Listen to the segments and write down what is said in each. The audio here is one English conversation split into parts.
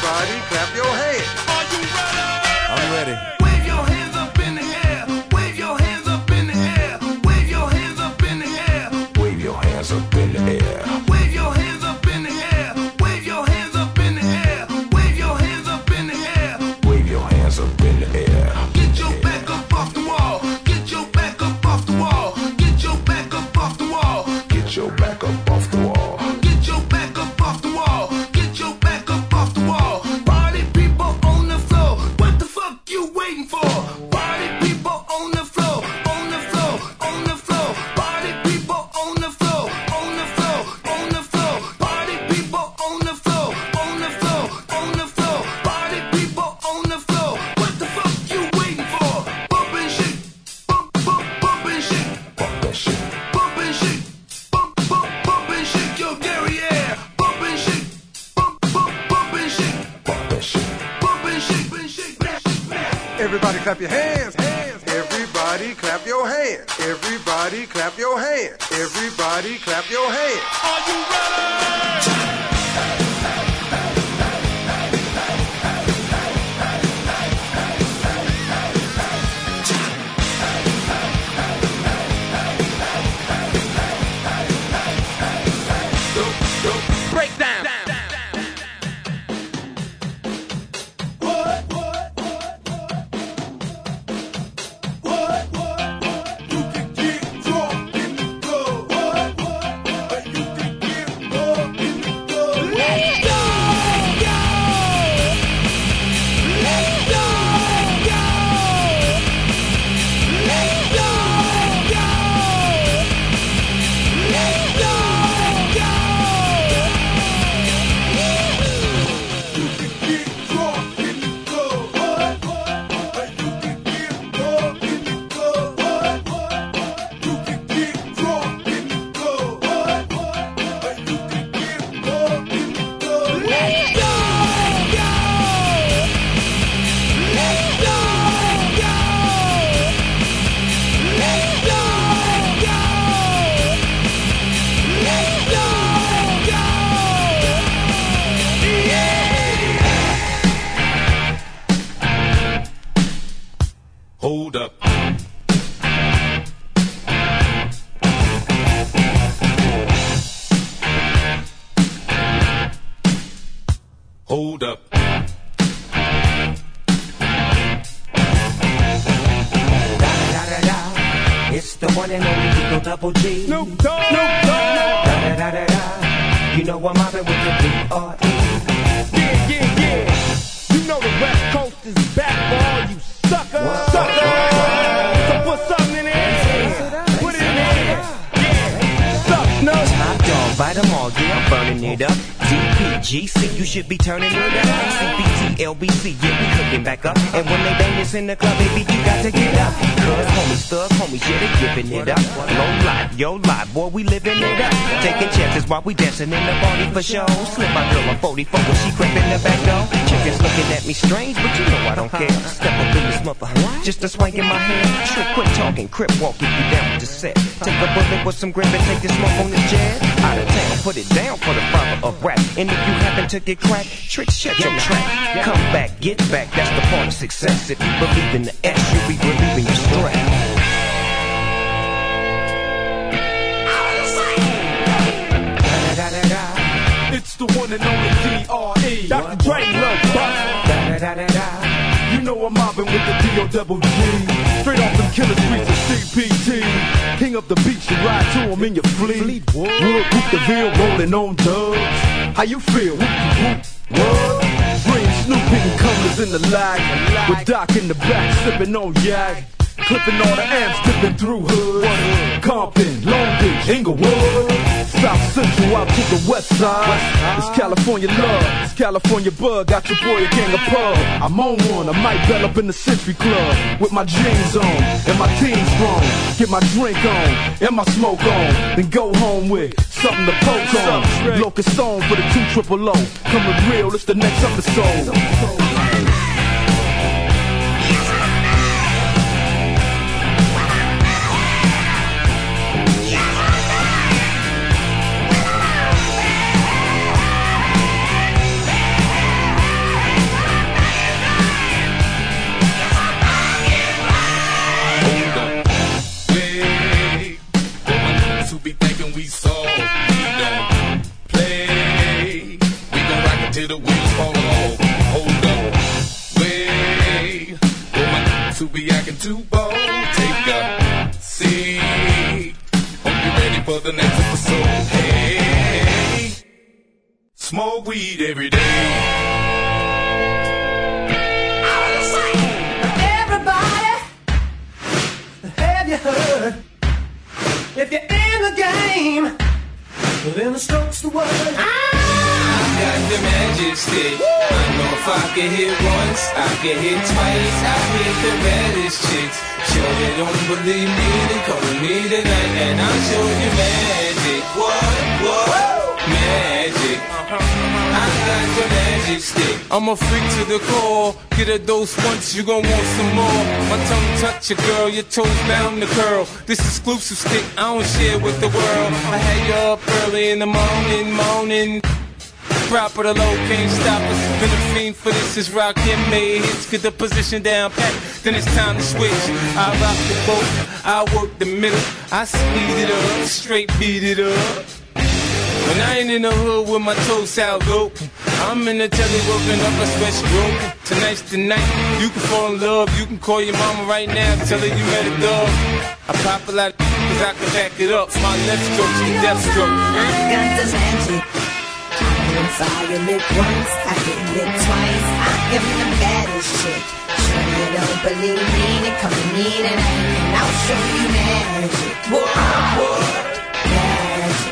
Everybody clap your hands. Are you ready? I'm ready. Wave your hands up in the air. Wave your hands up in the air. Wave your hands up in the air. Wave your hands up in the air. Wave your hands up in the air. Wave your hands up in the air. Wave your hands up in the air. Wave your hands up in the air. Get your back up off the wall. Get your back up off the wall. Get your back up off the wall. Get your back up off the wall. Get your back up off the wall. Get your back up off the wall. Party people on the floor. What the fuck you waiting for? Party people on the floor. On the floor. On the floor. Party people on the floor. On the floor. On the floor. Party people on the floor. On the floor. On the floor. Party people on the floor. What the fuck you waiting for? Bump and shake. Bump, bump, bump and shake. Bump that shit. Bump and shake. Bump, bump, bump and shake your derriere. Bump and shake. Bump, bump, bump and shake. Bump that shit. Bump and shake, and shake, back, back. Everybody clap your hands. Hands. Everybody clap your hands. Everybody clap your hands. Everybody clap your hands. Are you ready? Breakdown. You can get drunk in the club. You can get drunk in the club. Let's go, go. Let's go, go. Let's go, go. Let's go, go. You can get drunk in the club. You can get drunk in the club. You can get drunk in the club. You can get drunk in the club. Let's go, go. Let's go, go. Let's go, go. Let's go, go. Yeah. Hold up. Hold up. It's the one and only Eagle Double G. Snoop Dogg. Snoop Dogg. Da-da-da-da-da. You know I'm mobbing with the D.R.E. Yeah, yeah, yeah. You know the West Coast is back for all you suckers. Suckers. So put something in there. Put it in there. Yeah. Suck, no. Top dog, bite them all, yeah, I'm burning it up. DPGC, you should be turning it up. CBT, LBC, yeah, we cooking back up. And when they bang this in the club, baby, you got to get up. Cause homies, thug homies, yeah, they giving it up. Low life, yo life, boy, we living it up. Taking chances while we dancing in the party for show. Slip my girl on 44 when she crept in the back door. Chickens looking at me strange, but you know I don't care. Step up in this mother, just a swank in my hand. Trick, quit talking, crip walk if you down with the set. Take a bullet with some grip and take the smoke on the jet. Out of town, put it down for the father of rap. And if you happen to get cracked, tricks, shut your track. Come back, get back, that's the part of success. If you believe in the S, you'll be relieving your stress. It's the one and only D.R.E. Dr. Dre, Lil Buck. You know I'm mobbing with the D.O.Double-G. Straight off them killer streets of CPT. King up the beach, you ride to him in your fleet. Wood, whoop the Ville, rolling on dubs. How you feel? Whoop, whoop, what? Dream Snoop hitting colors in the lag. With Doc in the back, sipping on yak. Clipping all the amps, dipping through hood. Compton, Long Beach, Inglewood. South Central out to the west side. It's California love, it's California bug. Got your boy a gang of pub. I'm on one, I might bell up in the Century Club. With my jeans on, and my team strong. Get my drink on, and my smoke on. Then go home with something to poke on. Locust on for the 2 O. Coming real, it's the next episode. till the wheels fall off. Hold up, wait, for my to be acting too bold. Take a seat. Hope you're ready for the next episode. Hey, smoke weed every day. Everybody, have you heard? If you're in the game, well, then the stroke's the word. I got the magic stick. I know if I can hit once, I can hit twice. I hit the baddest chicks. Sure you don't believe me, then come with me tonight and I'll show you magic. What? Magic. I got the magic stick. I'm a freak to the core. Get a dose once, you gon' want some more. My tongue touch your girl, your toes bound to curl. This exclusive stick, I don't share with the world. I had you up early in the morning, moaning. Proper the low, can't stop us. Been a fiend for this, is rockin' made hits. Get the position down pat, then it's time to switch. I rock the boat, I work the middle. I speed it up, straight beat it up. When I ain't in the hood with my toes out open, I'm in the telly working up a special broken. Tonight's the night, you can fall in love. You can call your mama right now, tell her you met a dog. I pop a lot cause I can back it up. My left stroke's the death stroke. I got the magic. I can fire lit once, I can lit twice. I am the baddest chick. Sure you don't believe me, then come to me tonight and I'll show you magic. What? Magic.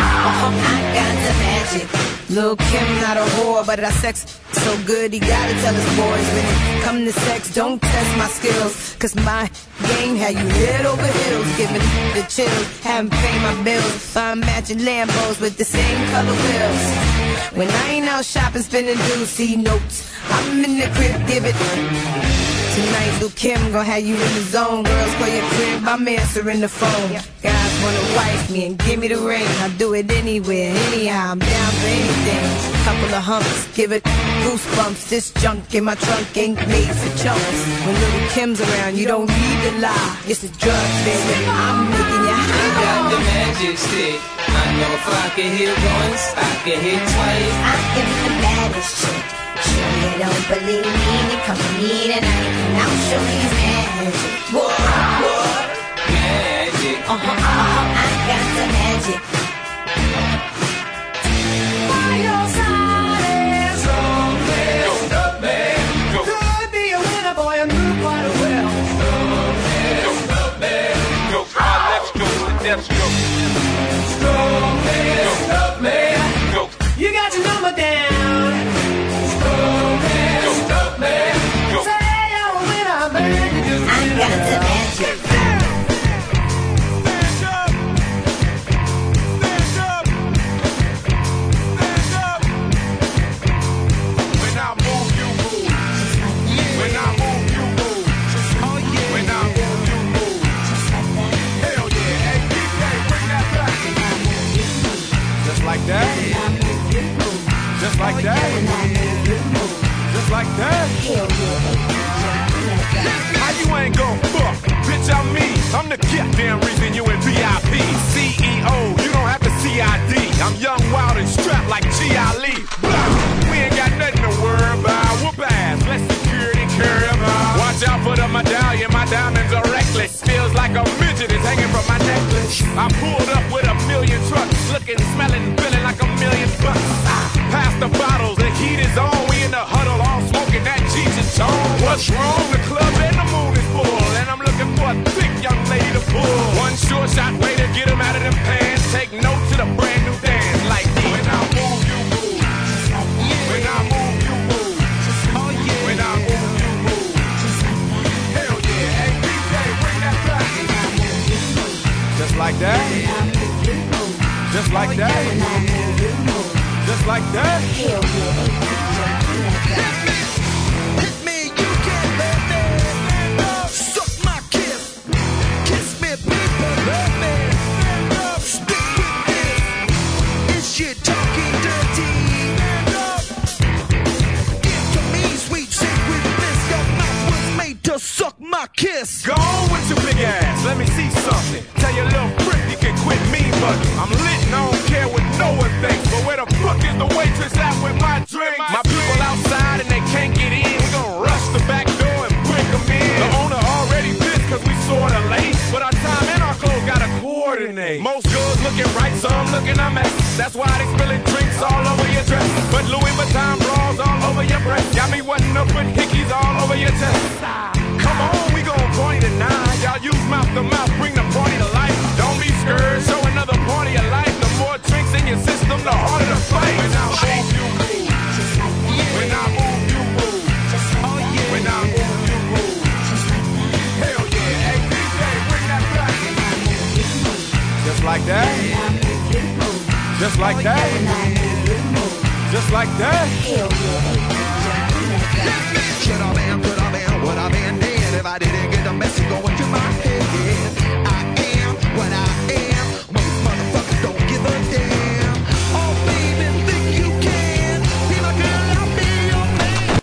I got the magic. Lil' Kim not a whore, but our sex so good he gotta tell his boys when it come to sex, don't test my skills. Cause my game had you head over heels, giving the chills, haven't paid my bills. I'm matching Lambos with the same color wheels. When I ain't out shopping, spending dues, see notes. I'm in the crib, give it. Tonight, Lil' Kim gon' have you in the zone. Girls, call your crib, I'm answering the phone. Guys wanna wife me and give me the ring. I do it anywhere, anyhow, I'm down for anything. Couple of humps, give it goosebumps. This junk in my trunk ain't made for chumps. When Lil' Kim's around, you don't need to lie. It's a drug, baby, I'm making you high. I got the magic stick. I know if I can hit once, I can hit twice. I am the baddest chick. Sure you don't believe me, then come to me tonight and I'll show you magic. What? Magic. I got the magic. By your side, so messed up, man. Could be a winner, boy, and do quite well. So messed up, man. My left stroke's the death stroke. So messed up, man. You got your number down. I got the magic. When I move, you move. When I move, you move. When I move, you move. Hell yeah, hey, DJ, bring that back. Just like that. Just like that. Just like that. How you ain't gon' fuck? Bitch, I'm me. I'm the goddamn reason you in VIP. CEO, you don't have to CID. I'm young, wild, and strapped like G. Ali. We ain't got nothing to worry about. Whoop ass, let security carry about. Watch out for the medallion, my diamonds are reckless. Feels like a midget is hanging from my necklace. I pulled up with a million trucks, looking, smelling, feeling like $1 million bucks. Pass the bottles, the heat is on. We in the huddle, all smoking that Jesus tone. What's wrong? The club and the moon is full, and I'm looking for a thick young lady to pull. One sure shot way to get him out of them pants. Take note to the brand new dance like this. When I move, you move. When I move, you move. When I move, you move. Hell yeah, hey DJ, bring that back. Just like that. Just like that. Just like that. Hit me, you can let me. Suck my kiss. Kiss me, people, let me. Stick with this. Is shit talking dirty? Into me, sweet secret bliss. Your mouth was made to suck my kiss. Go on with your big ass, let me see something. Tell your little prick you can quit me, but I'm lit and I don't care what no one thinks. But where the fuck is the waitress at with my drink? When I move, you move. When I move, you move. When I move, you move. Hell yeah, hey DJ, bring that back. Just like that. Just like that. Just like that. Should I been, could I been, would I been dead if I didn't